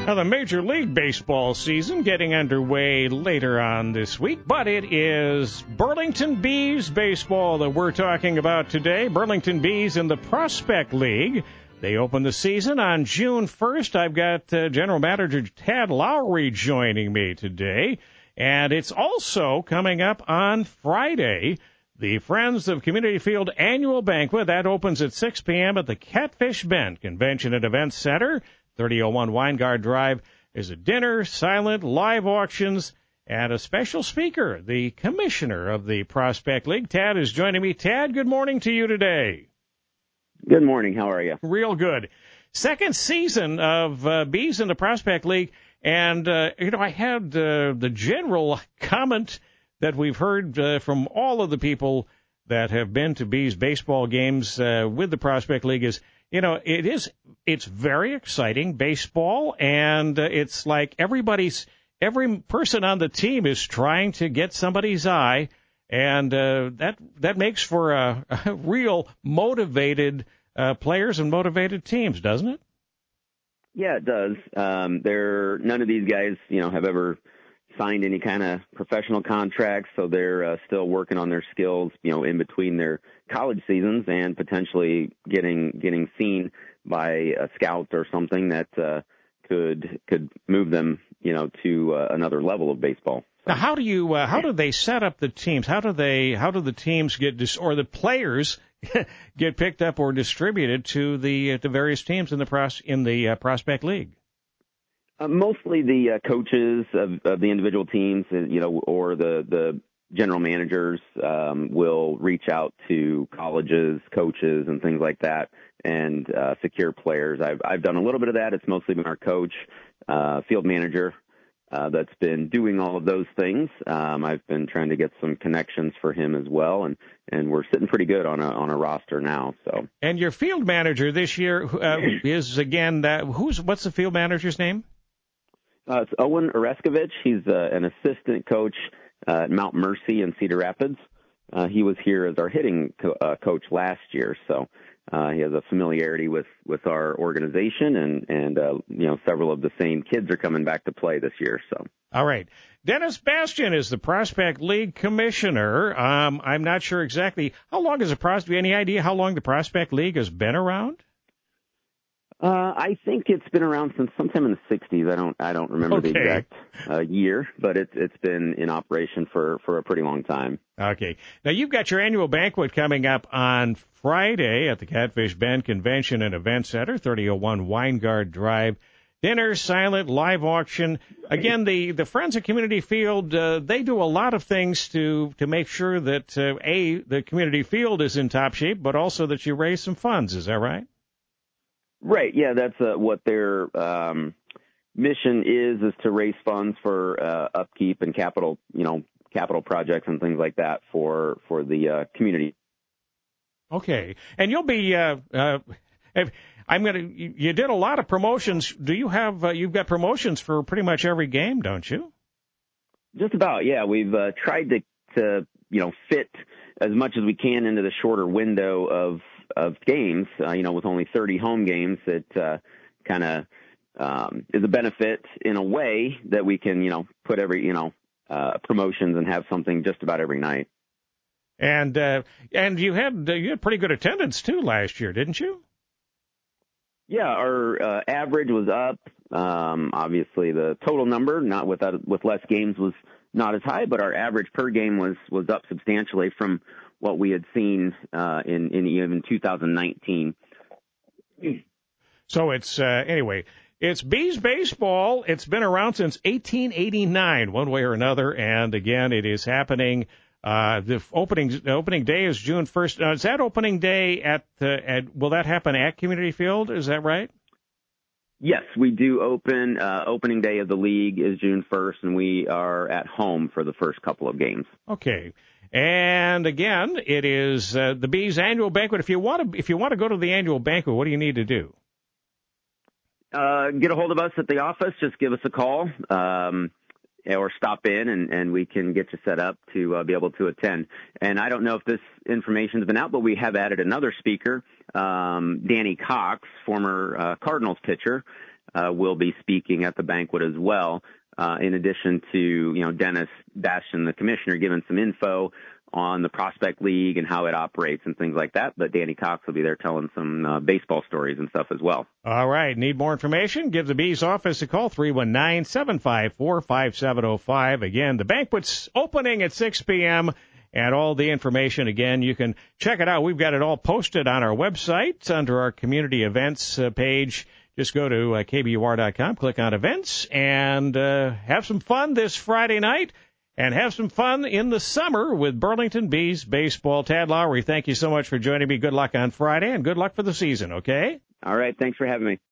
Now, the Major League Baseball season getting underway later on this week, but it is Burlington Bees baseball that we're talking about today. Burlington Bees in the Prospect League. They open the season on June 1st. I've got General Manager Tad Lowry joining me today. And it's also coming up on Friday, the Friends of Community Field annual banquet. That opens at 6 p.m. at the Catfish Bend Convention and Events Center. 3001 Weingard Drive. Is a dinner, silent, live auctions, and a special speaker, the commissioner of the Prospect League. Tad is joining me. Tad, good morning to you today. Good morning. How are you? Real good. Second season of Bees in the Prospect League, and, I had the general comment that we've heard from all of the people that have been to Bees baseball games with the Prospect League is, it's very exciting baseball, and it's like every person on the team is trying to get somebody's eye, and that makes for a real motivated players and motivated teams, doesn't it? Yeah, it does. None of these guys, have ever signed any kind of professional contracts, so they're still working on their skills, in between their college seasons and potentially getting seen by a scout or something that could move them, to another level of baseball. Now, how do they set up the teams? How do the teams or the players get picked up or distributed to the various teams in the Prospect League? Mostly the coaches of the individual teams, or the general managers will reach out to colleges, coaches, and things like that, and secure players. I've done a little bit of that. It's mostly been our coach, field manager, that's been doing all of those things. I've been trying to get some connections for him as well, and we're sitting pretty good on a roster now. So. And your field manager this year is again what's the field manager's name? It's Owen Oreskovich. He's an assistant coach at Mount Mercy in Cedar Rapids. He was here as our hitting coach last year, so he has a familiarity with our organization, and several of the same kids are coming back to play this year. So. All right. Dennis Bastian is the Prospect League commissioner. I'm not sure exactly how long is any idea how long the Prospect League has been around? I think it's been around since sometime in the 60s. I don't remember the exact year, but it's been in operation for a pretty long time. Okay. Now, you've got your annual banquet coming up on Friday at the Catfish Bend Convention and Event Center, 3001 Weingard Drive. Dinner, silent, live auction. Again, the Friends of Community Field, they do a lot of things to make sure that, the community field is in top shape, but also that you raise some funds. Is that right? Right. Yeah, that's what their mission is to raise funds for upkeep and capital projects and things like that for the community. Okay. And you'll be you did a lot of promotions. Do you have you've got promotions for pretty much every game, don't you? Just about. Yeah, we've tried to fit as much as we can into the shorter window of games, with only 30 home games. It kind of is a benefit in a way that we can, put every, promotions and have something just about every night. And you had pretty good attendance too last year, didn't you? Yeah, our average was up. Obviously, the total number, not with less games, was not as high, but our average per game was up substantially from what we had seen in even 2019. So it's anyway. It's Bees baseball. It's been around since 1889, one way or another, and again, it is happening. The opening day is June 1st. Now, is that opening day will that happen at Community Field? Is that right? Yes, we do open. Opening day of the league is June 1st, and we are at home for the first couple of games. Okay. And again, it is the Bees annual banquet. If you want to go to the annual banquet, what do you need to do? Get a hold of us at the office. Just give us a call, or stop in, and we can get you set up to be able to attend. And I don't know if this information's been out, but we have added another speaker, Danny Cox, former Cardinals pitcher. will be speaking at the banquet as well. In addition to, Dennis Bastian, the commissioner, giving some info on the Prospect League and how it operates and things like that. But Danny Cox will be there telling some baseball stories and stuff as well. All right. Need more information? Give the Bees office a call, 319-754-5705. Again, the banquet's opening at 6 p.m., and all the information, again, you can check it out. We've got it all posted on our website under our community events page. Just go to KBUR.com, click on events, and have some fun this Friday night. And have some fun in the summer with Burlington Bees baseball. Tad Lowry, thank you so much for joining me. Good luck on Friday, and good luck for the season, okay? All right. Thanks for having me.